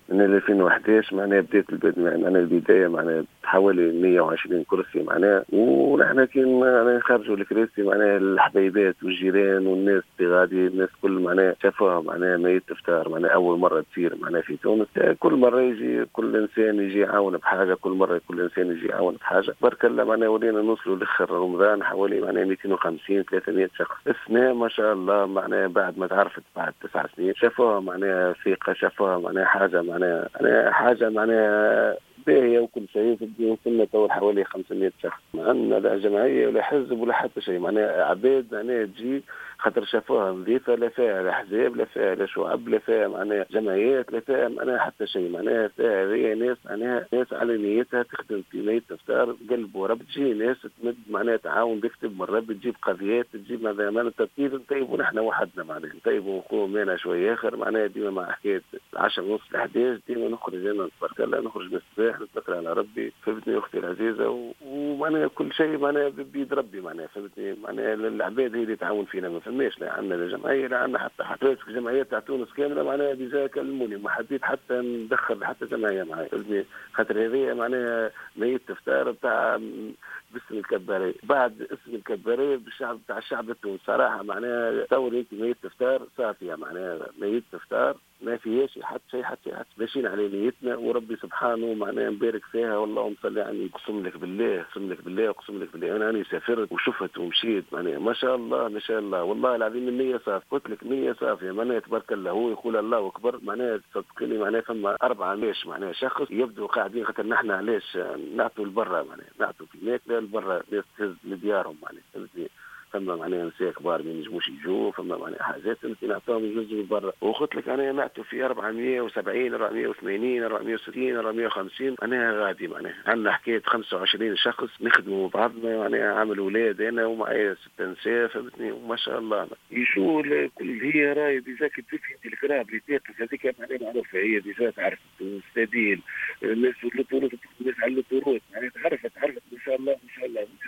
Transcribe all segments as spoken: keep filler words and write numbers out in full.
من ألفين وأحد عشر معناها بديت البد معناها البداية معناها حوالي مية وعشرين كرسي معناها، ونحن كي معناها نخرجوا الكراسي معناها الحبايبات والجيران والناس اللي غادي الناس كل معناها شافوها معناها ميت إفطار معناها أول مرة تصير معناها في تونس. كل مرة يجي كل إنسان يجي يعاون بحاجة، كل مرة كل إنسان يجي يعاون بحاجة. بارك الله معناها ولينا نوصلوا لآخر رمضان حوالي معناها مئتين وخمسين ثلاثمئة شخص. السنة ما شاء الله معناها بعد ما تعرفت بعد تسع سنين شافوها معناها ثقة، شافوها معناها حاجة معناها حاجة معناها باهية وكل شيء. وصلنا تو حوالي خمسمئة شخص، ما عندنا لا جمعية ولا حزب ولا حتى شيء، معناها عباد معناها تجي خاطر شافوها نظيفة، لا فيها لا أحزاب لا فيها لا شعب لا فيها معناها جمعيات لا فيها معناها حتى شيء. معناها فيها هذه ناس معناها ناس على نيتها تخدم في ميت إفطار قلب ورب. تجي ناس تمد معناها تعاون تكتب مرة بتجيب قضيات تجيب معناها معناها ترتيب نطيبوا نحن وحدنا معناها نطيبوا ونقوم منا شوية آخر معناها ديما مع حكاية العشرة ونص الأحداث ديما نخرج أنا نتبارك الله نخرج من الصباح نتذكر على ربي فهمتني أختي العزيزة، ومعناها كل شيء معناها بيد ربي معناها فهمتني. معناها العباد هي اللي تعاون فينا، ما فماش لا عندنا لا جمعية لا عندنا حتى حتى جمعيات تاع تونس كاملة معناها ديجا كلموني ما حبيت حتى ندخل حتى جمعية معايا فهمتني، خاطر هذه معناها ميت إفطار بتاع باسم الكباري بعد اسم الكباري بالشعب بتاع الشعب التونسي صراحة. معناها تصور انت ميت إفطار صافية معناها ميت إفطار ما فيهاش حتى شيء حتى شيء ماشيين على نيتنا وربي سبحانه معناها نبارك فيها. والله صلي على اقسم لك بالله اقسم لك بالله اقسم لك بالله انا اني سافرت وشفت ومشيت معناها ما شاء الله ما شاء الله والله العظيم النية صافية. قلت لك نية صافية معناها تبارك الله. هو يقول الله اكبر معناها صدقني معناها فما أربعة ليش معناها شخص يبدو قاعدين خاطر نحن علاش نعطوا لبرا معناها نعطوا في الماكله لبرا ناس تهز لديارهم معناها فهمتني. فما معناها نساء كبار ما ينجموش يجوا، فما معناها حاجات انت نعطوهم يجوزوا برا. وقلت لك انا نعطوا في أربعمئة وسبعين أربعمئة وثمانين أربعمئة وستين أربعمئة وخمسين معناها غادي معناها عندنا حكايه خمسة وعشرين شخص نخدموا بعضنا معناها عامل اولاد انا ومعايا ست نساء فهمتني وما شاء الله يشو كل هي راي ديجا كي تشوف انت الكراب اللي تاخذ هذيك معناها معروفه هي ديجا تعرف السديل الناس اللي طولت الناس على الطرود معناها تعرفت تعرفت ما شاء الله ما شاء الله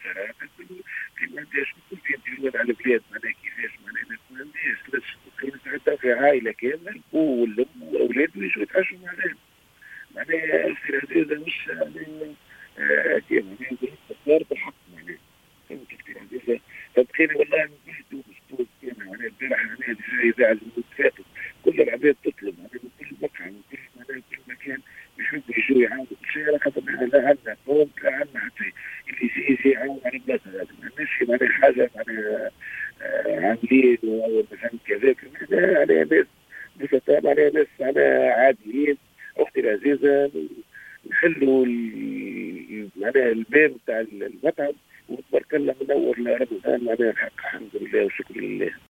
في ما عندهاش كل في الدول على البلاد معناها كيفاش معناها ما عندهاش لاش ساعتها في عائله كامله والام واولاد ويجوا يتعشوا معنا معناها الخير هذا مش معناها كيف معناها اختيار بالحق معناها فهمت كيف هذا. فتخيل والله من كل تونس كامله معناها البارح معناها اذاعه المتفاتت كل العباد تطلب معناها من كل مطعم من كل معناها كل مكان يحبوا يجوا يعاونوا كل شيء على خاطر لا عندنا قوم لا عندنا حتى اللي يجي يجي يعاون على البلاصه هذه ما عندناش معناها حاجه معناها عاملين مثلا كذاك معناها على ناس بسطاء معناها ناس معناها عاديين. اختي العزيزه نحلوا معناها الباب تاع المطعم وتبارك الله منور لرمضان معناها الحق الحمد لله وشكر لله.